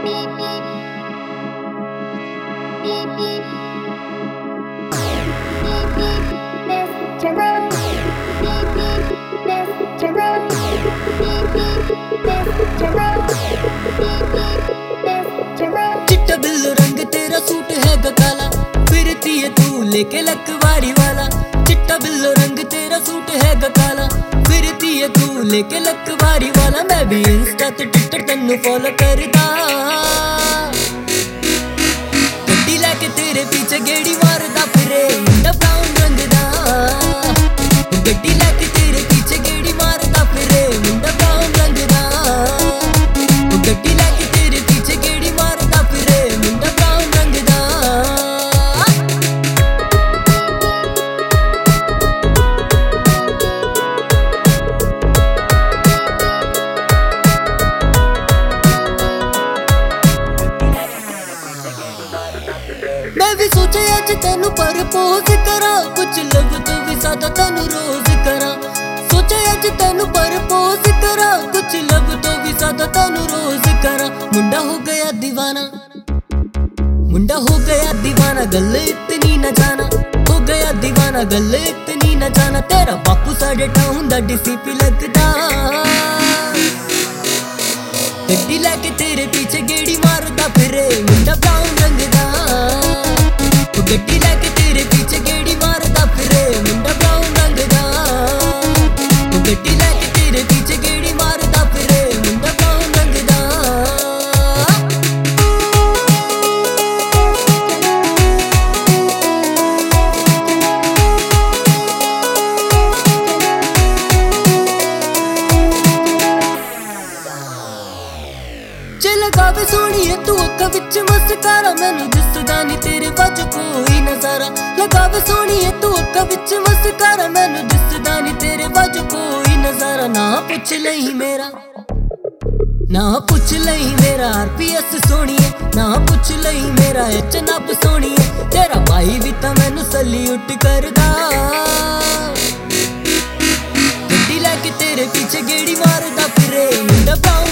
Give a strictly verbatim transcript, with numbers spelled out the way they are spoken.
चिट्टा बिल्लो रंग तेरा सूट है काला, फिरती है तू लेके लकवारी वाला। चिट्टा बिल्लो रंग तेरा सूट है काला, फिरती है तू लेके लकवारी वाला। मैं भी इंस्टा ते ट्विटर तेनू फॉलो करदा, गड्डी लैके तेरे पीछे गेड़ी मारदा फिरे मुंडा ब्राउन रंग दा। गड्डी लैके तेरे पीछे गेड़ी मारदा फिरे मुंडा ब्राउन रंग दा। गड्डी लैके तेरे पीछे गेड़ी मारदा फिरे मुंडा ब्राउन रंग दा। मैं भी सोचे अज तेनू परपोज करा, कुछ लब तो भी ज्यादा तेनू रोज करा। सोचे अज तेनू परपोज करा, कुछ लब तो भी ज्यादा तेनू रोज करा। मुंडा हो गया दीवाना, मुंडा हो गया दीवाना, गल इतनी न जाना। हो गया दीवाना, गल इतनी न जाना। तेरा बापू साढ़े टाउन दा डीसीपी लगदा, गड्डी लैके तेरे पीछे गेड़ी मारदा फिरे मुंडा ब्राउन रंग दा। गड्डी लैके तेरे पीछे गेड़ी मारदा फिरे मुंडा ब्राउन रंग दा। गड्डी लैके तेरे पीछे गेड़ी मारदा फिरे मुंडा ब्राउन रंग दा। जे लगावे सोहणीए तू अक्खां विच मस्कारा, मैनू दिसदा नी तेरे वज कोई नजारा। लगावे सोहणीए तू अक्खां विच मस्कारा, मैनू दिसदा नी तेरे वज कोई नजारा। ना पुछ लई मेरा, ना पुछ लई मेरा आरपीएस सोहणीए, ना पुछ लई मेरा एच नब सोहणीए। तेरा भाई भी तां मैनू सल्यूट करदा, गड्डी लैके तेरे पीछे गेड़ी मारदा फिरे मुंडा ब्राउन